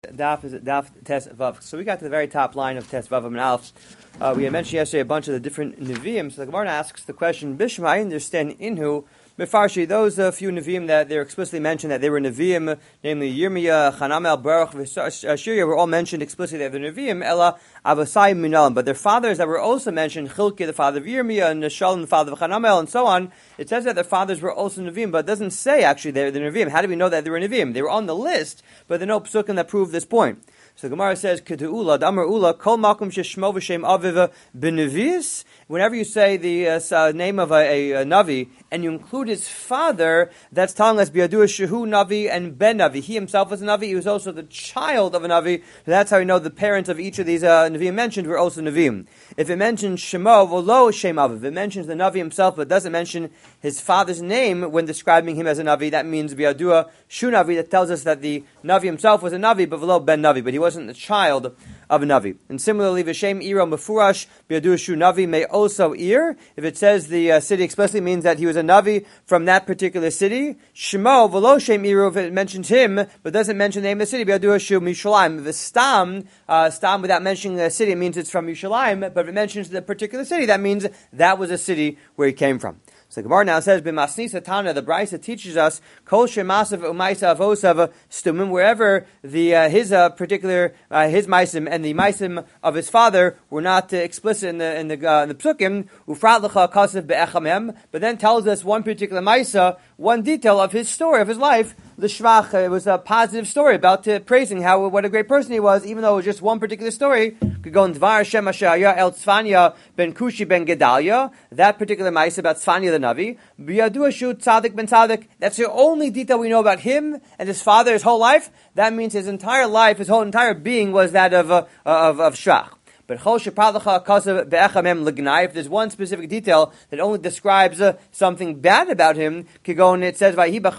Daf is Daf Tes Vav. So we got to the very top line of Tes Vav and Alf. We had mentioned yesterday a bunch of the different Nevi'im. So the Gemara asks the question, Bishma, I understand Inhu, Mefarshi, those few Nevi'im that they're explicitly mentioned that they were Nevi'im, namely Yirmiyah, Chanamel, Baruch, Shirya, were all mentioned explicitly that they're Nevi'im, Ella, Avasai, Minalim. But their fathers that were also mentioned, Chilkiah, the father of Yirmiyah, and Shalom, the father of Chanamel, and so on, it says that their fathers were also Nevi'im, but it doesn't say actually they're the Nevi'im. How do we know that they were Nevi'im? They were on the list, but there are no psukim that prove this point. So the Gemara says, Kedu'ula, Damar Ula, Kol Makum Sheshmo V'Shem Aviv B'Nevi'is. Whenever you say the name of a Navi, and you include his father, that's telling us Bi'adua Shehu Navi and Ben Navi. He himself was a Navi, he was also the child of a Navi. So that's how we know the parents of each of these Nevi'im mentioned were also Nevi'im. If it mentions Shemo, V'lo Shem Aviv, it mentions the Navi himself, but doesn't mention his father's name when describing him as a Navi, that means Bi'adua Shu Navi, that tells us that the Navi himself was a Navi, but V'lo Ben Navi, but he wasn't the child of a Navi. And similarly, V'Shem Iro Mefurash Bi'adua Shu Navi may also Ir. If it says the city explicitly means that he was a Navi from that particular city. Shemo V'lo Shem Iro, if it mentions him, but doesn't mention the name of the city, Bi'adua Shu Mishalayim. The Stam, without mentioning the city, it means it's from Mishalayim, but if it mentions the particular city, that means that was a city where he came from. So the Gemara now says, "B'masnisa Tana," the Brisa teaches us, "Kol shemasav u'maisa avosav stumim," wherever his maisim and the maisim of his father were not explicit in the psukim. Ufrat lecha kasav be'echamem, but then tells us one particular maisa, one detail of his story of his life. The Shvach, it was a positive story about praising what a great person he was, even though it was just one particular story. Could go in Dvar Shem Ashaya El Tzfanya ben Kushi ben Gedalia, that particular mice about Tzfanya the Navi. B'yadua Shu Tzadik ben Tzadik. That's the only detail we know about him and his father, his whole life. That means his entire life, his whole entire being was that of Shvach. But if there's one specific detail that only describes something bad about him, it says, and he went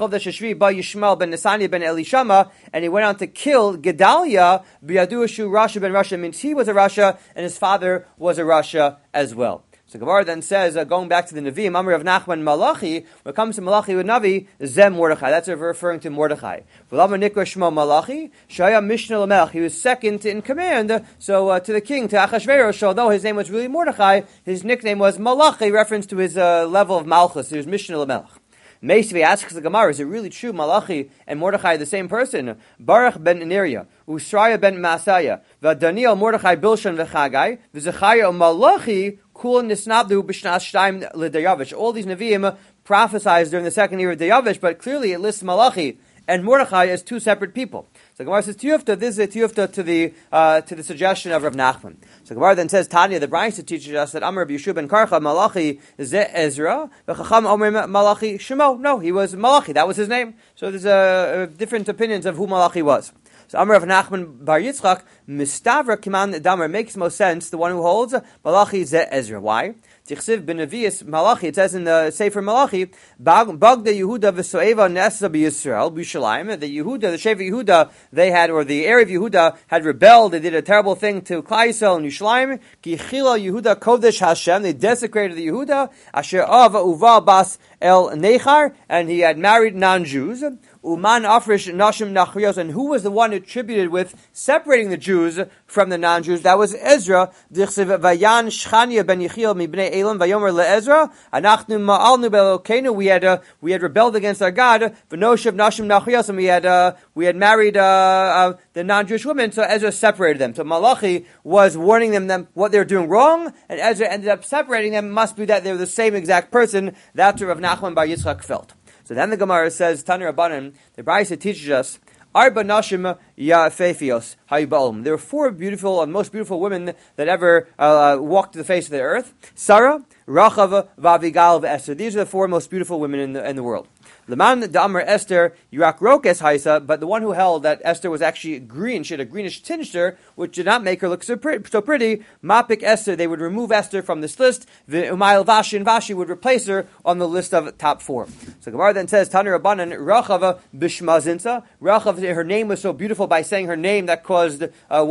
on to kill Gedalia, Rasha ben Rasha, means he was a Rasha, and his father was a Rasha as well. So Gemara then says, going back to the Nevi'im, Amr of Nachman Malachi, when it comes to Malachi with Navi, Zem Mordechai. That's referring to Mordechai. V'lama Nikra Shmo Malachi, Shaya Mishnah Lamelech. He was second in command, so to the king, to Achashverosh, although his name was really Mordechai, his nickname was Malachi, reference to his level of Malchus. He was Mishnah Lamelech. Meisvi asks the Gemara, is it really true Malachi and Mordechai are the same person? Baruch ben Neriah, Usraya ben Masaya, Daniel Mordechai Bilshan v'Chagai, v'Zechariah Malachi, Kul Nisnabdu b'Shnas Shtaim l'Dayavish. All these Nevi'im prophesied during the second year of Dayavish, but clearly it lists Malachi and Mordechai as two separate people. So Gemara says Tiyufta. This is a Tiyufta to the suggestion of Rav Nachman. So Gemara then says Tanya, the Brisa teaches us that Amr Yeshua ben Karcha Malachi Ze Ezra, v'Chacham Omer Malachi Shemo. No, he was Malachi. That was his name. So there's different opinions of who Malachi was. So Amr of Nachman Bar Yitzchak Mistavra Kiman Damar makes most sense. The one who holds Malachi Ze Ezra. Why? Tichsiv b'Nevi'is Malachi. It says in the Sefer Malachi, Bagda Yehuda v'Soeva Nesa b'Yisrael b'Yushalayim. The Yehuda, the Shevet Yehuda, they had, or the area of Yehuda had rebelled. They did a terrible thing to Klal Yisrael and Yushalayim. Ki chila Yehuda kodesh Hashem. They desecrated the Yehuda. Asher ava uva bas el nechar, and he had married non-Jews. Uman Afrish Nashim Nachrios, and who was the one attributed with separating the Jews from the non-Jews? That was Ezra. Dichsev Vayan Shchania ben Yechiel mibnei Elam vayomer leEzra. Anachnu ma'alnu be'Elokeinu. We had rebelled against our God. V'noshev Nashim Nachrios, and we had married the non-Jewish women. So Ezra separated them. So Malachi was warning them what they were doing wrong, and Ezra ended up separating them. It must be that they were the same exact person. That's what Rav Nachman Bar Yitzchak felt. So then the Gemara says, Tanya Rabbanan, the Brisa teaches us, Arba Nashim Ya'fefios Hayiba'olim. There were four beautiful and most beautiful women that ever walked the face of the earth. Sarah, Rachav, Vavigal, Esther. These are the four most beautiful women in the world. Leman Da'amr Esther Yurak Rokes Haisa, but the one who held that Esther was actually green, she had a greenish tinge to her, which did not make her look so pretty. Mapik Esther, they would remove Esther from this list. Umayel Vashi, and Vashi would replace her on the list of top four. So Gemara then says, Tanya Rabbanan, Rachav Bishmazinsa. Rachav, her name was so beautiful by saying her name that caused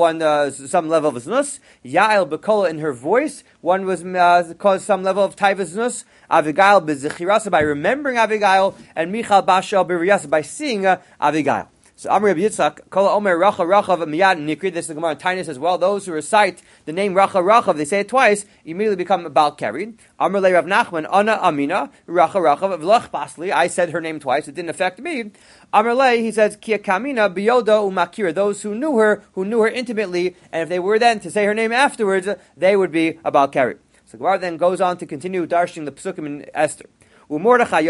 some level of znus. Yael Bekola, in her voice, one was caused some level of taivas znus. Avigail Bezichirasa, by remembering Avigail, and Michal Bashal Biriyasa, by seeing Avigail. So Amr Rabbi Yitzchak, Kol Omer Racha Rachav Miyad Nikri. This is the Gemara in Tainus as well. Those who recite the name Racha Rachav, they say it twice, immediately become Baal Keri. Amr Le Rav Nachman, Ana Amina Racha Rachav V'Lach Pasli. I said her name twice; it didn't affect me. Amr Le, he says Kia Kamina Biyoda Umakira. Those who knew her intimately, and if they were then to say her name afterwards, they would be a Baal Keri. So Gemara then goes on to continue darshing the Pesukim in Esther. Mordechai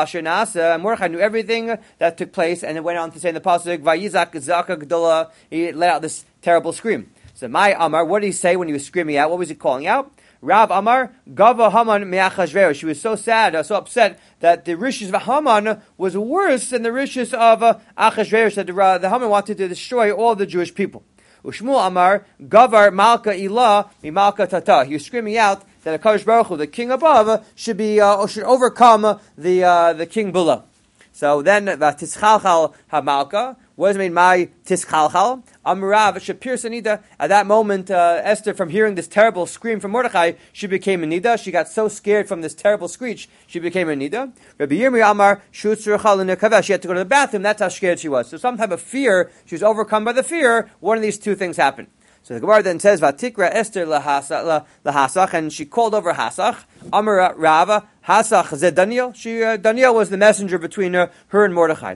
knew everything that took place, and it went on to say in the pasuk, "Vayizak zaka gdola." He let out this terrible scream. So, my Amar, what did he say when he was screaming out? What was he calling out? Rav Amar Gava Haman me'Achashverosh. She was so sad, so upset that the rishis of Haman was worse than the rishis of Achashverosh. That the Haman wanted to destroy all the Jewish people. Ushmuel Amar Gavar Malka Ilah mi Malka Tata. He was screaming out that HaKadosh Baruch Hu, the king above, should overcome the king below. So then, Tischalchal HaMalka. What does it mean, my Tischalchal? Amrav Shapir Sanida. At that moment, Esther, from hearing this terrible scream from Mordechai, she became a Nida. She got so scared from this terrible screech, she became a Nida. Rabbi Yirmi Amar Shutzurchal Nekaveh. She had to go to the bathroom. That's how scared she was. So some type of fear, she was overcome by the fear. One of these two things happened. So the Gemara then says, "Vatikra Esther lahasach," and she called over Hasach. Amar Rava Hasach zed Daniel. Daniel was the messenger between her and Mordechai.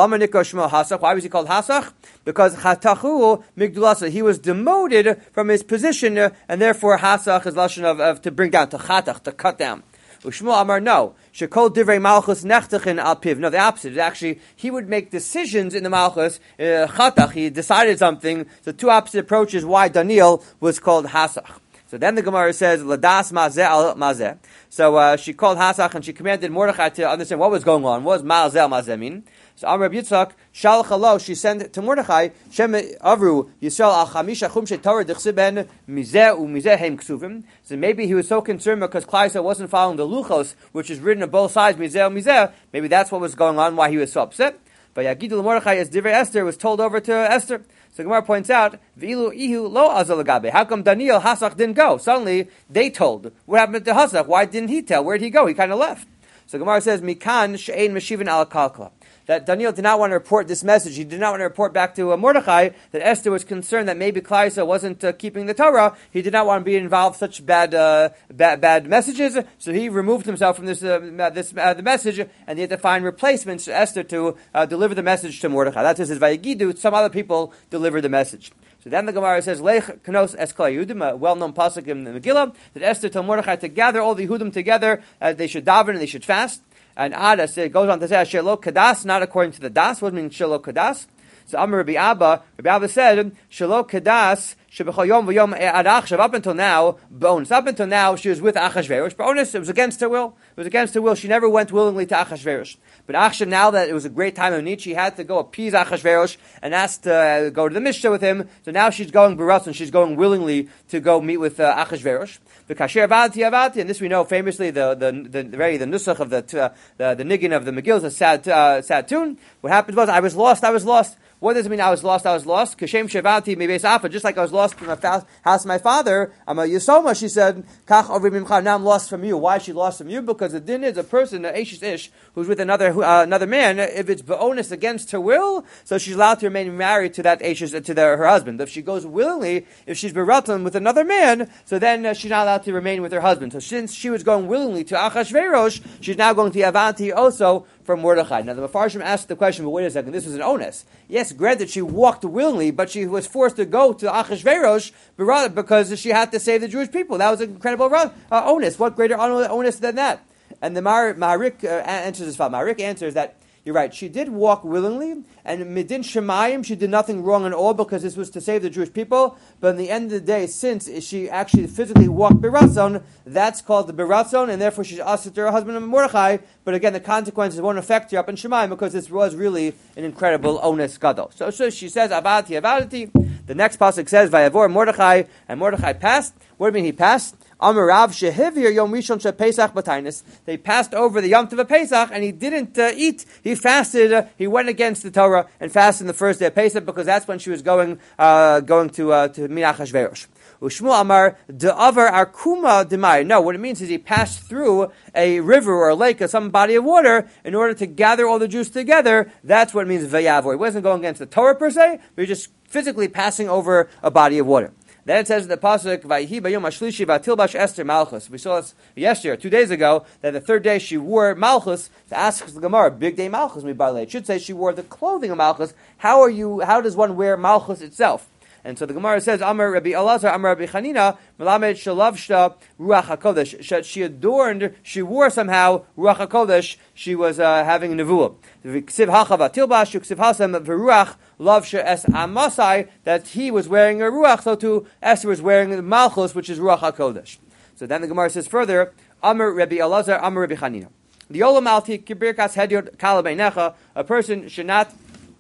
Hasach. Why was he called Hasach? Because Chatachu Migdulasa. He was demoted from his position, and therefore Hasach is lashon of to bring down, to chatach, to cut down. Ushmuel Amar, no. Shekol divrei malchus nechtachin al piv. No, the opposite. Actually, he would make decisions in the malchus. Chatach, he decided something. So two opposite approaches why Daniel was called Hasach. So then the Gemara says, Ladas mazeh al mazeh. So she called Hasach and she commanded Mordechai to understand what was going on. What was mazeh al mazeh mean? So Amr Rabbi Yitzchak, Shalach Alo, she sent to Mordechai, Shem Avru Yisrael al Chamisha Chumshe Torah Dechsib Ben Mizeh U Mizeh Heim Ksuvim. So maybe he was so concerned because Klal Yisrael wasn't following the Luchos, which is written on both sides, Mizeh U Mizeh. Maybe that's what was going on, why he was so upset. But Yagidu Mordechai, as Divrei Esther, was told over to Esther. So Gemara points out, V'ilu ihu lo azal agabe. How come Daniel Hasach didn't go? Suddenly they told. What happened to Hasach? Why didn't he tell? Where did he go? He kind of left. So Gemara says, Mikan she'ein meshivin al kalkala. That Daniel did not want to report this message. He did not want to report back to Mordechai that Esther was concerned that maybe Klal Yisrael wasn't keeping the Torah. He did not want to be involved in such bad messages. So he removed himself from the message, and he had to find replacements to Esther to deliver the message to Mordechai. That's his Vayigidu. Some other people delivered the message. So then the Gemara says, Lech Knos Es Kol Yehudim, a well-known pasuk in the Megillah, that Esther told Mordechai to gather all the Yehudim together, they should daven and they should fast. And Ada goes on to say, Shelo Kadas, not according to the Das. What does it mean, Shelo Kadas? So Amar Rabbi Abba said, Shelo Kadas, Shebechol Yom V'Yom Ad Achshav, up until now, bonus. Up until now, she was with Achashverosh. Bonus, it was against her will. It was against her will. She never went willingly to Achashverosh. But Achshav, now that it was a great time of need, she had to go appease Achashverosh and asked to go to the Mishnah with him. So now she's going Baras, and she's going willingly to go meet with Achashverosh. The Kasher Avati, and this we know famously, the nusach of the niggin of the Megillah is a sad tune. What happened was, I was lost. What does it mean I was lost? Kashem Shevati Mebeis Afa, just like I was lost from the house of my father. I'm a Yisoma, she said, Kach Ovri Mimcha, now I'm lost from you. Why is she lost from you? Because the din is a person, an Ashish Ish, who's with another man, if it's Ba'onis against her will, so she's allowed to remain married to that Ashish, her husband. If she goes willingly, if she's Beratan with another man, so then she's not allowed to remain with her husband. So since she was going willingly to Achashverosh, she's now going to Avanti also from Mordechai. Now the Mefarshim asked the question, but wait a second, this was an onus. Yes, granted she walked willingly, but she was forced to go to Achashverosh because she had to save the Jewish people. That was an incredible onus. What greater onus than that? And the Maharik answers as follows. Maharik answers that, you're right, she did walk willingly, and Midin Shemayim, she did nothing wrong at all because this was to save the Jewish people, but in the end of the day, since she actually physically walked Biratzon, that's called the Biratzon, and therefore she's asked to her husband Mordechai, but again, the consequences won't affect her up in Shemayim because this was really an incredible onus gadol. So she says, Avati. The next pasuk says, Vayavor Mordechai, and Mordechai passed. What do you mean he passed? Amarav shehivir yom rishon she Pesach batainis. They passed over the Yom Tov of Pesach, and he didn't eat. He fasted. He went against the Torah and fasted the first day of Pesach because that's when she was going to Minach Hashverosh. Ushmu Amar de'avar arkuma demai. No, what it means is he passed through a river or a lake or some body of water in order to gather all the Jews together. That's what it means vayavor. He wasn't going against the Torah per se, but he was just physically passing over a body of water. Then it says in the pasuk, "Vayhi bayom hashlishi v'atilbash Esther malchus." We saw this yesterday, 2 days ago, that the third day she wore malchus. To ask the Gemara, big day malchus mibalei. It should say she wore the clothing of malchus. How does one wear malchus itself? And so the Gemara says, Amar Rabbi Elazar, Amar Rabbi Chanina, Melamed shalavshta ruach hakodesh. She adorned, she wore somehow ruach hakodesh. She was having nevuah. Ksiv hachava tilbash, ksiv hasam v'ruach lavsha es amasai. That he was wearing a ruach, so too Esther was wearing the malchus, which is ruach hakodesh. So then the Gemara says further, Amar Rabbi Elazar, Amar Rabbi Chanina. The olam alti kibirkas hedyot kalabeinecha. A person should not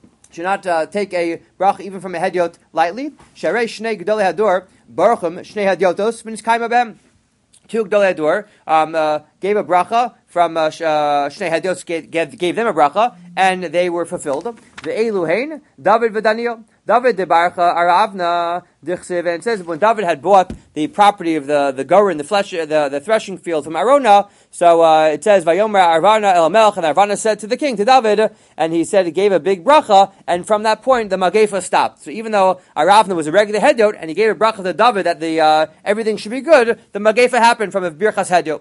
take a bracha even from a hedyot lightly. Sharei shnei gedolei hador baruchim shnei hedyotos v'niskayim b'hem. Two gedolei hador gave a bracha from shnei hedyotos, gave them a bracha, and they were fulfilled. The Eluhain David v'Daniel. David de Barcha Aravna Dichsev, and it says when David had bought the property of the goren, the threshing field from Arona, so it says Vayomer Arvana El Melch, and Arvana said to the king, to David, and he said he gave a big bracha, and from that point the Magefa stopped. So even though Aravna was a regular hedyot, and he gave a bracha to David that everything should be good, the Magefa happened from a birchas hedyot.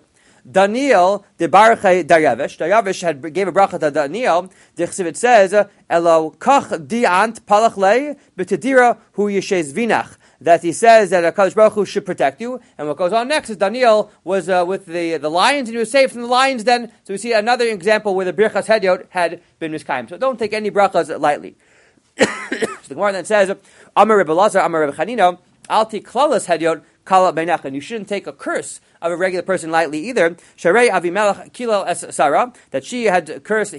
Daniel de Barche Daryavish gave a bracha to Daniel. It says, "Elo kach diant palachle b'tedira hu yeshes vinach." That he says that HaKadosh Baruch Hu should protect you. And what goes on next is Daniel was with the lions, and he was saved from the lions. Then, so we see another example where the birchas hedyot had been miskayim. So don't take any brachas lightly. So the Gemara then says, "Amar Rebbe Lazar, Amar Rebbe Chanina, alti klalas hedyot kala beinach." And you shouldn't take a curse of a regular person lightly either. Sharei Avimelech kilal es Sarah, that he had cursed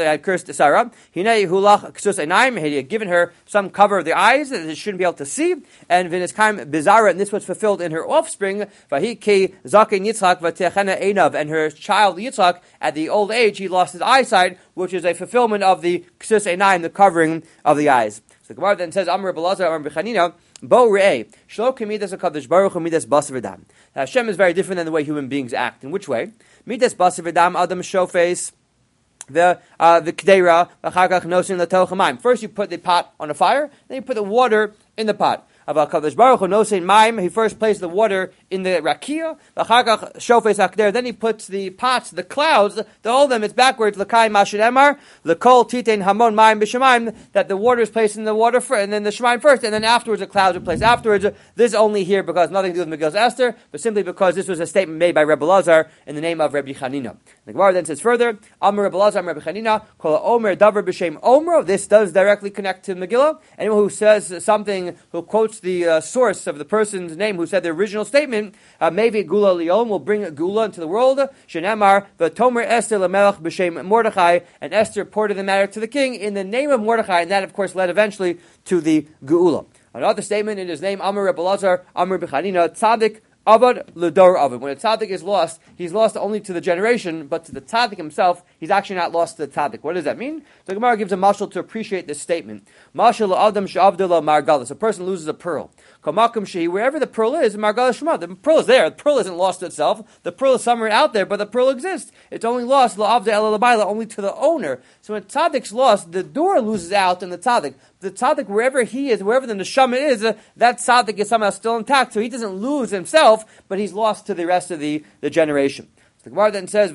Sarah. Hinei hulach ksus enaim, he had given her some cover of the eyes that she shouldn't be able to see. And v'niskaim bizarra, and this was fulfilled in her offspring. Vahi ki zaken Yitzchak v'techena einav, and her child Yitzchak at the old age he lost his eyesight, which is a fulfillment of the ksus enaim, the covering of the eyes. So the Gemara then says, Amar Belazar, Amar B'chanina, Bo re'eh, shlo k'midas HaKadosh Baruch Hu midas basar v'dam. Hashem is very different than the way human beings act. In which way? Midas basar v'dam adam shofes the k'deira v'chagach nosin l'toch hamayim. First you put the pot on a fire, then you put the water in the pot. HaKadosh Baruch Hu nosin mayim, he first placed the water in the rakia, v'chagach shofes hakder, then he puts the pots, the clouds, the whole them, it's backwards, l'kai mashid emar, l'kol titein hamon mayim b'shamayim, that the water is placed in the water first, and then the shemayim first, and then afterwards the clouds are placed afterwards. This is only here because nothing to do with Megillas Esther, but simply because this was a statement made by Rebbe Lazar in the name of Rebbe Chanina. The Gemara then says further, Amar Rebbe Lazar, Rebbe Chanina, kol omer davar b'shem omro. This does directly connect to Megillah. Anyone who says something, who quotes the source of the person's name who said the original statement, maybe Gula Leon will bring Gula into the world. Shenemar v'tomer Esther lemelech b'shem Mordechai, and Esther reported the matter to the king in the name of Mordechai, and that of course led eventually to the Geula. Another statement in his name, Amar Rebbe Lazar, Amar B'chanina, Tzadik Avad L'dor Avad. When a tzaddik is lost, he's lost only to the generation, but to the tzaddik himself, he's actually not lost to the tzaddik. What does that mean? The Gemara gives a mashal to appreciate this statement. Mashal Adam Sha'avdullah Margalas. A person loses a pearl. Kamakum Shehi, wherever the pearl is, Margalas Shema. The pearl is there. The pearl isn't lost to itself. The pearl is somewhere out there, but the pearl exists. It's only lost La'avda Ela Labaila, only to the owner. So when tzaddik's lost, the door loses out in the tzaddik. The tzaddik, wherever he is, wherever the neshama is, that tzaddik is somehow still intact, so he doesn't lose himself, but he's lost to the rest of the generation. So the Gemara then says,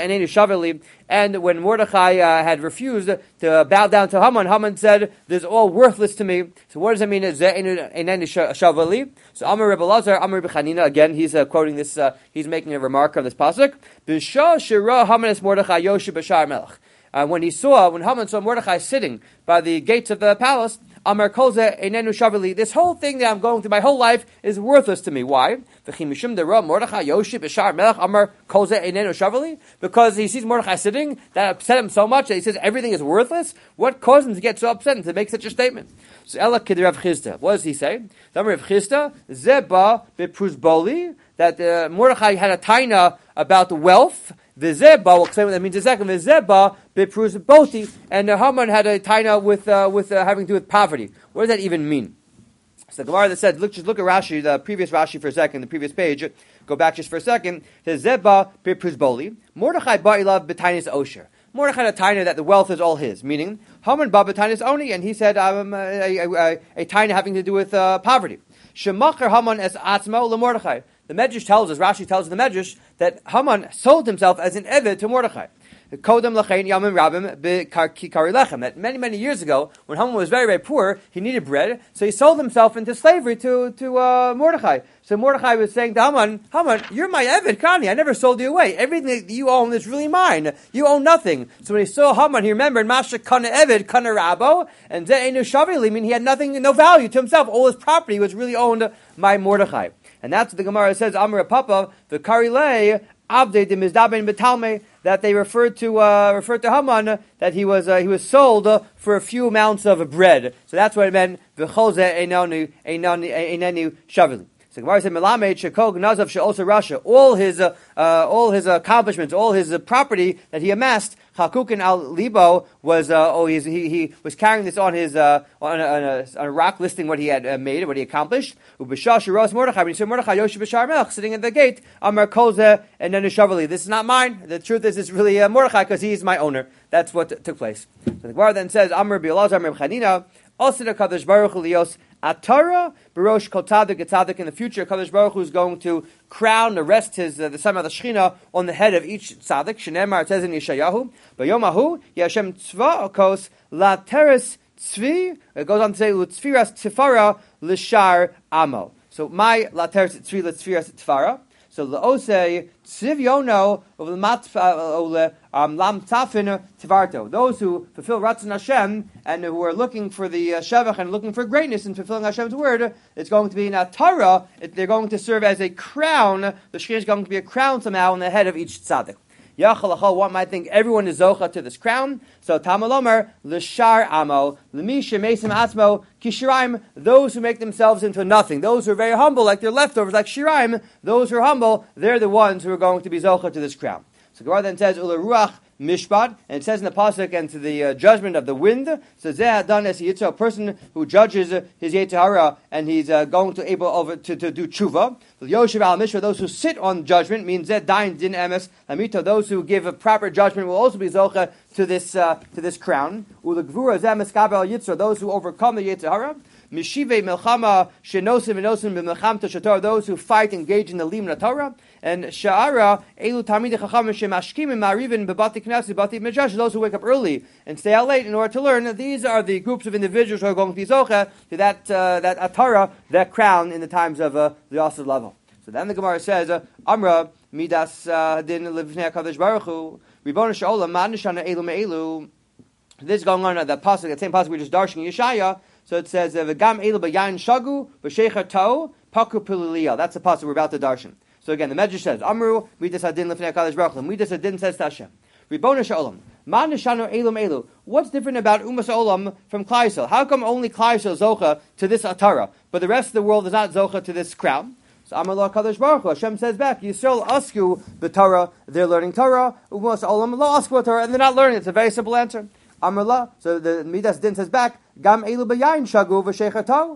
and when Mordechai had refused to bow down to Haman, Haman said, "This is all worthless to me." So what does that mean? So Amar Rebbe Lazar, Amar Rebbe Chanina, again, he's quoting this, he's making a remark on this pasuk. When Haman saw Mordechai sitting by the gates of the palace, Amar Kolze Einenu Shaveli. This whole thing that I'm going through my whole life is worthless to me. Why? Because he sees Mordechai sitting, that upset him so much that he says everything is worthless. What caused him to get so upset and to make such a statement? So Ela Kid Rav Chisda. What does he say? The Rav Chisda Zeba bepruzboli, that Mordechai had a taina about the wealth. The Zeba, we'll explain what that means in a second. The Zeba bepruzboti, and Haman had a taina with having to do with poverty. What does that even mean? So the Gemara that said, just look at Rashi, the previous Rashi for a second, the previous page. Go back just for a second. The Zeba bepruzboli. Mordechai ba'ilav betainis osher. Mordechai had a taina that the wealth is all his, meaning Haman ba betainis oni, and he said a taina having to do with poverty. Shemacher Haman es atzmo leMordechai. The Medrash tells us, Rashi tells the Medrash, that Haman sold himself as an eved to Mordechai. Kodem lachein yamim rabim b'kari lechem. That many years ago, when Haman was very, very poor, he needed bread, so he sold himself into slavery to Mordechai. So Mordechai was saying to Haman, you're my eved, Kani. I never sold you away. Everything that you own is really mine. You own nothing. So when he saw Haman, he remembered Masha kana eved kana rabo, and ze'enu shavili, mean he had nothing, no value to himself. All his property was really owned by Mordechai. And that's what the Gemara says, Amar Papa, the Karilei, Abde de Mizdaben Betalme, that they referred to Haman, that he was sold for a few amounts of bread. So that's what it meant, V'cholze einenu shavili. So Gemara said, Melamed shekol gnazav she'osa Rasha, all his accomplishments, all his property that he amassed, Chakukin al libo was he was carrying this on his on a rock, listing what he had made, what he accomplished. Ubishah shiros Mordechai, when he said Mordechai Yoshi b'shar melech, sitting at the gate, Amar kolze and then shavali. This is not mine. The truth is, it's really Mordechai because he's my owner. That's what took place. So the Gemara then says, Amar bi'elazar Amar Chanina, Osir Kadosh Baruch Hu lios Atara Barosh Kol Tzadik Etzadik. In the future, Kadosh Baruch Hu is going to crown, arrest the son of the Shechina on the head of each tzaddik. Shenemar, it says in Yeshayahu, Bayomahu Yashem Tzva Okos La Teres Tzvi. It goes on to say Lutzfiras Tzifara Lishar Amo. So my La Teres Tzvi Lutzfiras Tzifara. So le'osei tzivyono lam tafin tivarto. Those who fulfill Ratzon Hashem and who are looking for the shevach and looking for greatness in fulfilling Hashem's word, it's going to be in a Torah. They're going to serve as a crown. The Shekhinah is going to be a crown somehow on the head of each tzaddik. One might think everyone is zocha to this crown. So Tamalomer l'shar amo l'mi shemesim atzmo kishiraim. Those who make themselves into nothing, those who are very humble, like their leftovers, like shiraim. Those who are humble, they're the ones who are going to be zocha to this crown. So Gemara then says ula ruach mishpat, and it says in the pasuk, and to the judgment of the wind. So zeh dan es yitzah, a person who judges his yetzer hara, and he's going to do tshuva. Yoshev al mishra, those who sit on judgment, means zeh dain din emes lamito. Those who give a proper judgment will also be zocha to this crown. Ula gvura zeh meskaber al yitzah, those who overcome the yetzer hara. Mishive melchama shenosim v'nosim b'melcham tashator, those who fight, engage in the limna Torah. And sha'ara elu tamid chacham shemashkim ma'arivin bebati knasi bati medrash, those who wake up early and stay out late in order to learn. These are the groups of individuals who are going to be zocha to that atara, that crown in the times of the Yasud level. So then the Gemara says, Amra midas din levnei Hakadosh Baruch Hu Ribono she'olam ma nishana elu me'elu. This is going on at the pasuk, that same pasuk we just darshing Yeshaya. So it says, "V'gam elu b'yayin shagu b'sheicha to paku pililiyah." That's the pasuk we're about to darshan. So again, the Medrash says, "Amru midas hadin lefnei Hakadosh Baruch Hu." Midas hadin says to Hashem, "Ribono she'olam ma nishanu elum elu." What's different about Umas Olam from Klal Yisrael? How come only Klal Yisrael zocha to this atara, but the rest of the world is not zocha to this crown? So Amar lo Hakadosh Baruch Hu, Hashem says back, Yisrael asku the Torah, they're learning Torah. Umas Olam lo asku Torah, and they're not learning. It's a very simple answer. Amrullah. So the Midas Din says back, Gam Elu B'Yayin Shagu V'Sheichato.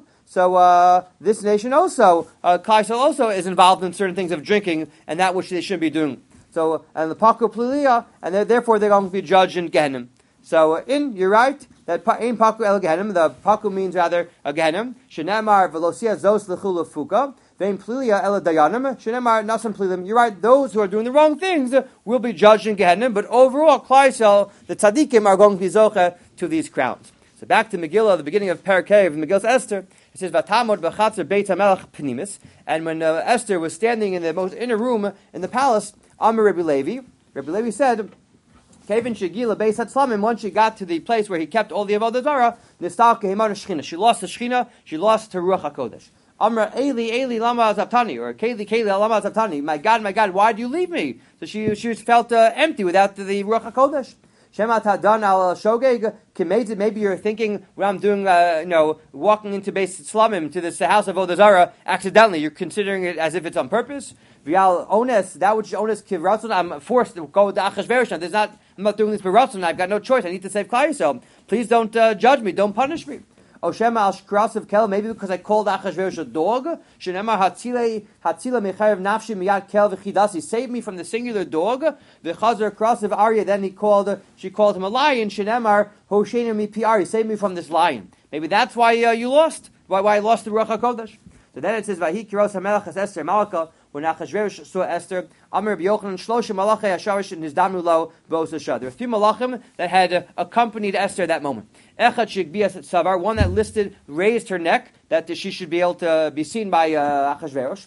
So this nation also, Klal Yisrael also is involved in certain things of drinking and that which they shouldn't be doing. So and the Paku Pliliya, and therefore they're going to be judged in Gehenim. So you're right that Ein Paku El Gehenim. The Paku means rather a Gehenim. Shenamar Velosia Zos Lechul Fuka. Vein Plilia El Dayanim. Shenamar Nasam Plilim. You're right. Those who are doing the wrong things will be judged in Gehenim. But overall, Klal Yisrael, the tzaddikim, are going to be zocha to these crowns. So back to Megillah, the beginning of Parakeh of Megillah Esther. It says Vatamod B'Chatzer Beit HaMelech Pnimis. And when Esther was standing in the most inner room in the palace, Amar Rabbi Levi said, Kevin Shigila Beis Hatzlamim, once she got to the place where he kept all the Avodah Zarah, Nistal Kehemar Shechina. She lost the Shechina, she lost her Ruach HaKodesh. Amra Eli Eli Lama Azabtani, or Keli Keli Lama Azabtani. My God, why did you leave me? So she felt empty without the Ruach HaKodesh. Shemat Hadan al Shogeg Kimedzi. Maybe you're thinking when I'm doing, walking into Beis Hatzlamim to this house of Avodah Zarah accidentally. You're considering it as if it's on purpose. Vial Ones, that which Ones Kivratzon. I'm forced to go with the Achashverosh. I'm not doing this for Ratzon. I've got no choice. I need to save Klal Yisrael. Please don't judge me. Don't punish me. Oshema al Shkrasav Kel, maybe because I called Achashverosh a dog. Shenemar Hatzile Mechayev Nafshi Miyad Kel V'chidasi. Save me from the singular dog. V'chazer Krasav Arya. Then she called him a lion. Shenemar Hoshena Mi Piari. Save me from this lion. Maybe that's why you lost. Why I lost the Ruach HaKodesh. So then it says Vahi Kiros HaMelech Has Esther Malka. When Achashverosh saw Esther, Amr B'Yochanan Shloshim Malachei Hasharish and his Damulo B'Osasha. There were 3 malachim that had accompanied Esther at that moment. Echad Shigbias Savar, one that raised her neck, that she should be able to be seen by Achashverosh.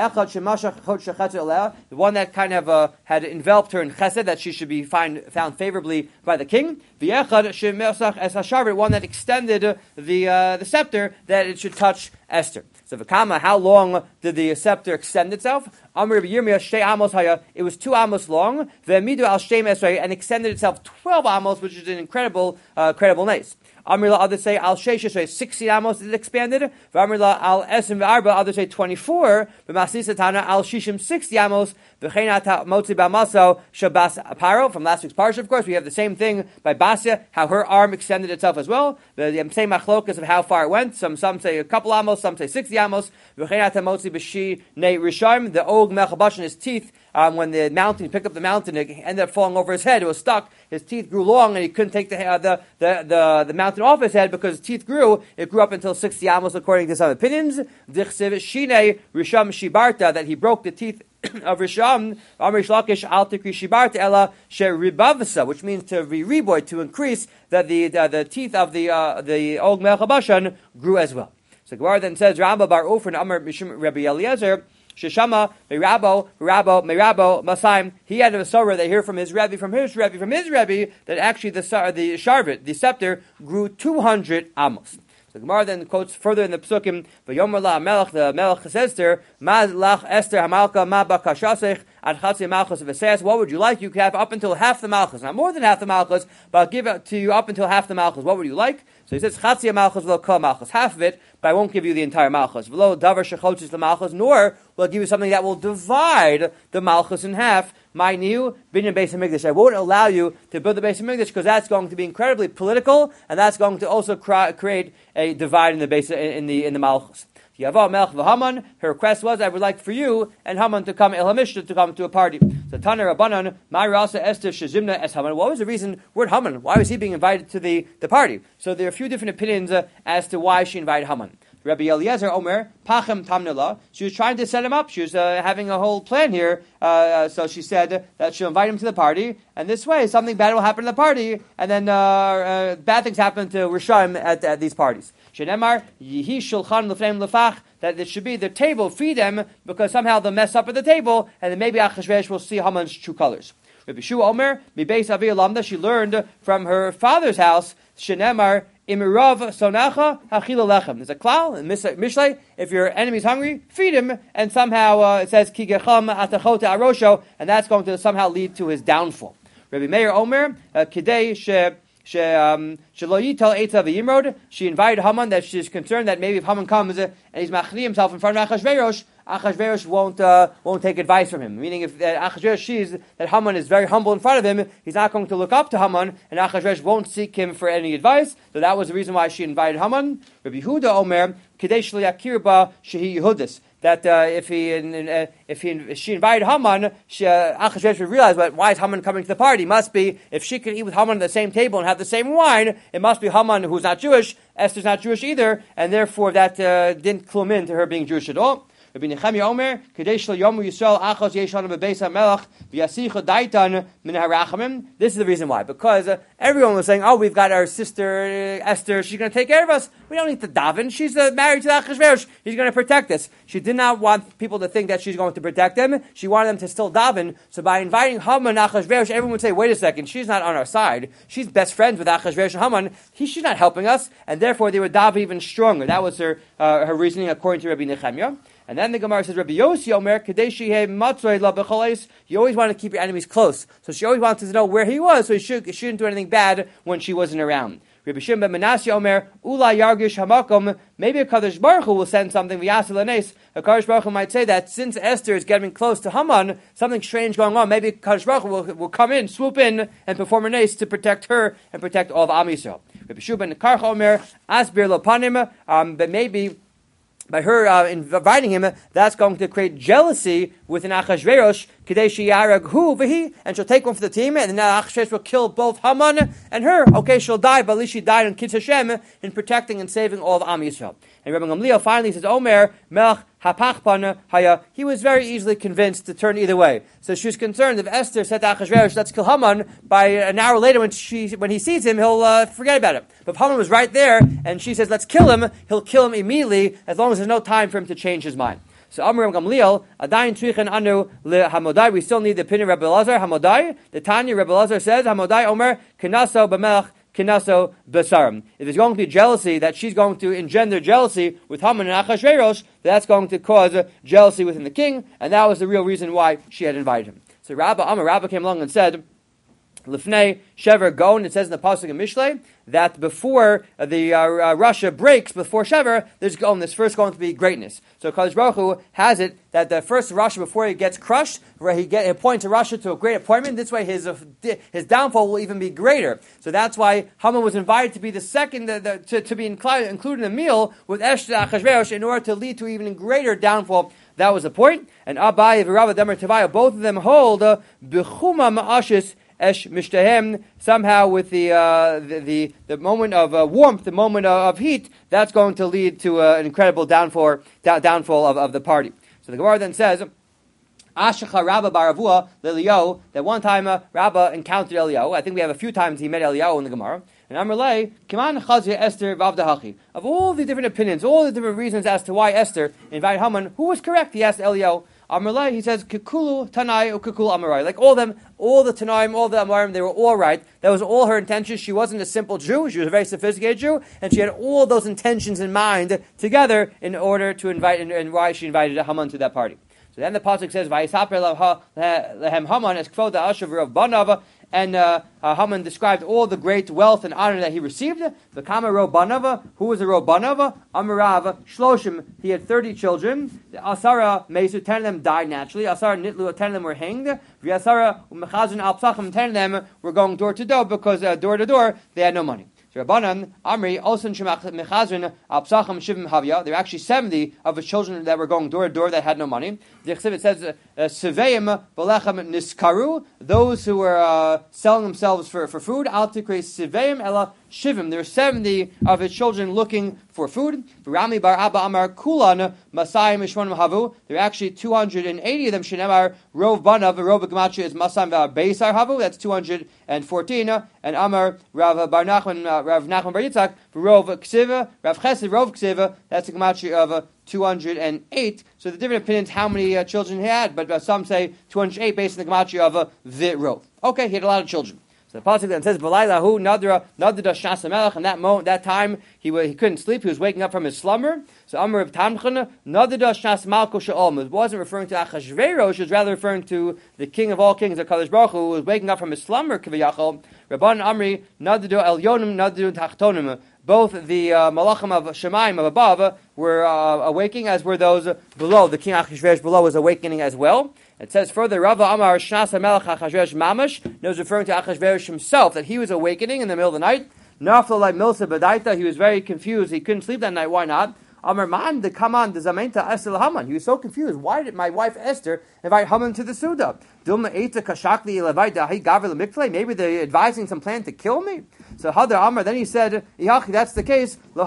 The one that kind of had enveloped her in chesed, that she should be found favorably by the king. The one that extended the scepter, that it should touch Esther. So v'kama, how long did the scepter extend itself? It was 2 amos long, and extended itself 12 amos, which is an incredible nace. Amrila, others say al sheish, 60 amos is expanded. Amrila al esim v'arba, others say 24. B'masisatana al shishim 60 amos. V'cheinat motzi b'amaso shabas aparo. From last week's parsha, of course, we have the same thing by Basia, how her arm extended itself as well. The same machlokas of how far it went. Some say a couple amos, some say 60 amos. V'cheinat motzi b'shi nei rishayim. The Og Melchabash in his teeth. When the mountain, he picked up the mountain, it ended up falling over his head. It was stuck. His teeth grew long, and he couldn't take the mountain off his head because his teeth grew. It grew up until 60 amos, according to some opinions. Dichsiv Shine Risham Shibarta, that he broke the teeth of Risham. Amrish Lakish Al Tikri Shibarta Ella Sheribavasa, which means to reboy, to increase, that the teeth of the Og Melech Bashan grew as well. So Gemara then says, Rabba Bar Ofran Amar Mishum Rabbi Eliezer. Sheshama, Merabo, Masaim. He had a sorrow they hear from his Rebbe, that actually the Sharvit, the scepter, grew 200 amos. So Gemara then quotes further in the Psukim, V'yomer la Melech, the Melech says there, Ma lach Esther hamalka ma bakashasech ad chatzi malchus v'seis. What would you like? You could have up until half the malchus, not more than half the malchus, but I'll give it to you up until half the malchus. What would you like? So he says, Chatzi malchus v'lo kol malchus, half of it, but I won't give you the entire malchus. V'lo davar shechotzis the malchus, nor will I give you something that will divide the malchus in half. My new binyan Beis Hamikdash. I won't allow you to build the Beis Hamikdash because that's going to be incredibly political, and that's going to also create a divide in the malchus. Yavah Melech v'Haman. Her request was, I would like for you and Haman to come El Hamishna, to come to a party. So Tana Rabbanan, Ma'irasa Esther Shezimna Es Haman. What was the reason? Where'd Haman? Why was he being invited to the party? So there are a few different opinions as to why she invited Haman. Rabbi Eliezer Omer Pachem Tamnila. She was trying to set him up. She was having a whole plan here. So she said that she'll invite him to the party, and this way something bad will happen at the party, and then bad things happen to Rishayim at these parties. Shenemar Yihi Shulchan Lefneim Lefach. That it should be the table, feed them, because somehow they'll mess up at the table, and then maybe Achashverosh will see Haman's true colors. Rabbi Shua Omer Mibeis Avi Lamda. She learned from her father's house. Shenemar Imirav Sonacha Hachila Lechem. There's a klal in Mishlei. If your enemy's hungry, feed him. And somehow it says Kigecham Atachota Arosho, and that's going to somehow lead to his downfall. Rabbi Meir Omer Kidei she invited Haman, that she's concerned that maybe if Haman comes and he's machli himself in front of Achashverosh won't take advice from him. Meaning, if Achashverosh sees that Haman is very humble in front of him, he's not going to look up to Haman, and Achashverosh won't seek him for any advice. So that was the reason why she invited Haman. Rabbi Yehuda Omer Kadesh Liakirba Shehi Yehudis. That if she invited Haman, Achashverosh would realize, but why is Haman coming to the party? Must be, if she could eat with Haman at the same table and have the same wine, it must be Haman who's not Jewish. Esther's not Jewish either, and therefore that didn't clue in to her being Jewish at all. Rabbi Nechemia Omer, Kadesh Yomu Yisrael Achos Yeshana Bebeis HaMelech V'Yasicha Daitan Min HaRachamim. This is the reason why. Because everyone was saying, oh, we've got our sister Esther, she's going to take care of us. We don't need to daven. She's married to Achashverosh. He's going to protect us. She did not want people to think that she's going to protect them. She wanted them to still daven. So by inviting Haman and Achashverosh, everyone would say, wait a second, she's not on our side. She's best friends with Achashverosh and Haman. She's not helping us. And therefore they would daven even stronger. That was her reasoning according to Rabbi Nechemia. And then the Gemara says, Rabbi Yossi Omer, Kadeshi He Matzoi La B'Cholais. You always want to keep your enemies close. So she always wanted to know where he was, so he shouldn't do anything bad when she wasn't around. Rabbi Shimon ben Manasseh Omer, Ula Yargish Hamakom, maybe a Kadosh Baruch Hu will send something, V'yaseh Lanes. A Kadosh Baruch Hu might say that since Esther is getting close to Haman, something strange going on, maybe Kadosh Baruch Hu will come in, swoop in, and perform a nace to protect her and protect all of Am Yisrael. Rabbi Shua ben Karcha Omer, Asbir Lopanim, but maybe by her inviting him, that's going to create jealousy within Achashverosh, Kadeshi Yarag Hu V'hi, and she'll take one for the team, and then Achashverosh will kill both Haman and her. Okay, she'll die, but at least she died in Kiddush Hashem in protecting and saving all of Am Yisrael. And Rabbi Gamliel finally says, Omer, Melech Hapachpan Haya, he was very easily convinced to turn either way. So she was concerned if Esther said to Achashverosh, let's kill Haman, by an hour later when he sees him, he'll forget about it. But if Haman was right there, and she says, let's kill him, he'll kill him immediately, as long as there's no time for him to change his mind. So Amar Gamliel, Adayin Trichen Anu Le Hamodai, we still need the opinion of Rabbi Elazar, Hamodai. The Tanya, Rabbi Elazar says, Hamodai Omer, Kenaso B'melech, Kinaso Besarim. If there's going to be jealousy, that she's going to engender jealousy with Haman and Achashverosh, that's going to cause jealousy within the king, and that was the real reason why she had invited him. So Rabba came along and said, Lifnei Shever Gon, it says in the Pasuk of Mishlei, that before the Russia breaks, before Shever, there's first going to be greatness. So Kadosh Baruch Hu has it that the first Russia, before he gets crushed, where he appoints Russia to a great appointment, this way his downfall will even be greater. So that's why Haman was invited to be the second, to be included in the meal with Esther Achashverosh in order to lead to even greater downfall. That was the point. And Abai and Rava Demer Tavaya, both of them hold Bechuma Ma'ashis Esh Mishtahem, somehow with the moment of warmth, the moment of heat, that's going to lead to an incredible downfall of the party. So the Gemara then says, Ashacha Rabba Baravua Eliyahu, that one time Rabba encountered Eliyahu. I think we have a few times he met Eliyahu in the Gemara. And Amrlei, Kiman Chazia Esther Vavdahachi. Of all the different opinions, all the different reasons as to why Esther invited Haman, who was correct? He asked Eliyahu. Amrlei, he says, Kikulu Tanai or Kikul Amarai. Like all them, all the Tanaim, all the Amarim, they were all right. That was all her intentions. She wasn't a simple Jew. She was a very sophisticated Jew. And she had all those intentions in mind together in order to invite, and why she invited Haman to that party. So then the pasuk says, "Vayisaper lehem Haman es kvod ha'ashav of Banava," and Haman described all the great wealth and honor that he received. The Kama Robanava, who was a Robanava? Amarav Shloshim. He had 30 children. Asara Mesu, 10 of them died naturally. Asara Nitlu, 10 of them were hanged. Vyasara Mechazon Al Psachim, 10 of them were going door to door because door to door they had no money. So Rabbanan, Amri, Olson Mechazrin, Al Psachim Shivim Havya. There were actually 70 of his children that were going door to door that had no money. The exhibit says, Seveim Belechem Niskaru, those who were selling themselves for food. Al Tikre Seveim Ela Shivim. There were 70 of his children looking for food. Rami Bar Abba Amar Kulan Masai Mishmonim Havu. There are actually 280 of them. Shinemar Rov Banav, Rov Gamachi is Masai Beisar Havu. That's 214. And Amar Rav Bar Nachman, Rav Nachman Bar Yitzhak, Rov Ksiva, Rav Chesed Rov Ksiva. That's a Gamachi of 208. So the different opinions how many children he had, but some say 208 based on the Gamachi of Vit Rov. Okay, he had a lot of children. So the pasuk then says, "V'laylahu nadra shnas hamelech." In that moment, that time, he couldn't sleep. He was waking up from his slumber. So Amar of Tamchana nadra shnas malko she'olm. It wasn't referring to Achashverosh. It was rather referring to the king of all kings, the Kadosh Baruch Hu, who was waking up from his slumber. Kiviyachol Rabban Amri nadra elyonim nadra tachtonim. Both the malachim of Shemaim of above were awaking, as were those below. The king Achashverosh below was awakening as well. It says further, Rava Amar Shnas HaMelech Achashverosh Mamash, was referring to Achashverosh himself, that he was awakening in the middle of the night. Nafla like Milsa Badaita, he was very confused. He couldn't sleep that night. Why not? Amar man the Kaman the Zamenta Esther Haman. He was so confused. Why did my wife Esther invite Haman to the Suda? Maybe they're advising some plan to kill me. So Hadar Amar, then he said, that's the case. No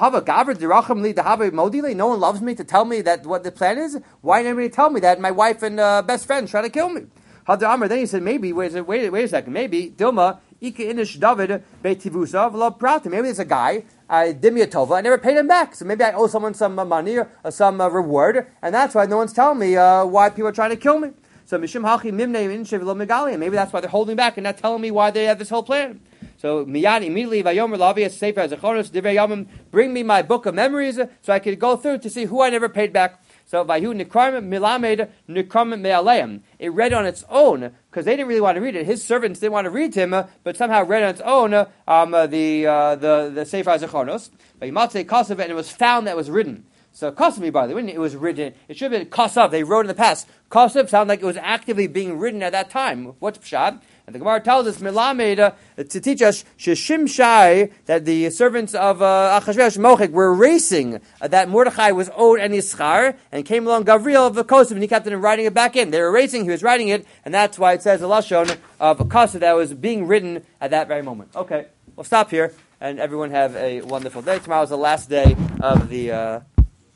one loves me to tell me that what the plan is. Why didn't anybody tell me that my wife and best friend try to kill me? Hadar Amar, then he said, maybe, wait a second, maybe Dilma Ika Inish David Beitivusa V'lo Prata. Maybe there's a guy, Dimya Tova, I never paid him back. So maybe I owe someone some money or some reward, and that's why no one's telling me why people are trying to kill me. So Mishim Hachi Mimne Inshev Lo Megalia. Maybe that's why they're holding back and not telling me why they have this whole plan. So Miyad immediately Vayomer Lavi Sefer Zachoros Divrei Yamim, bring me my book of memories so I could go through to see who I never paid back. So Vayu Nikram Milamed Nikram Mealeim. It read on its own because they didn't really want to read it. His servants didn't want to read to him, but somehow read on its own the Sefer Zachoros. Vayimatze Kasav, and it was found that it was written. So Kasav, by the way, it was written. It should have been Kasav. They wrote in the past. Kasav sounded like it was actively being written at that time. What's Pshad? And the Gemara tells us, Milamed, to teach us, Shishimshai, that the servants of Achashverosh Mochik were erasing that Mordechai was owed any schar, and came along Gavriel of the Kosev, and he kept on writing it back in. They were erasing, he was writing it, and that's why it says a Lashon of a Kosev that was being written at that very moment. Okay, we'll stop here, and everyone have a wonderful day. Tomorrow is the last day of the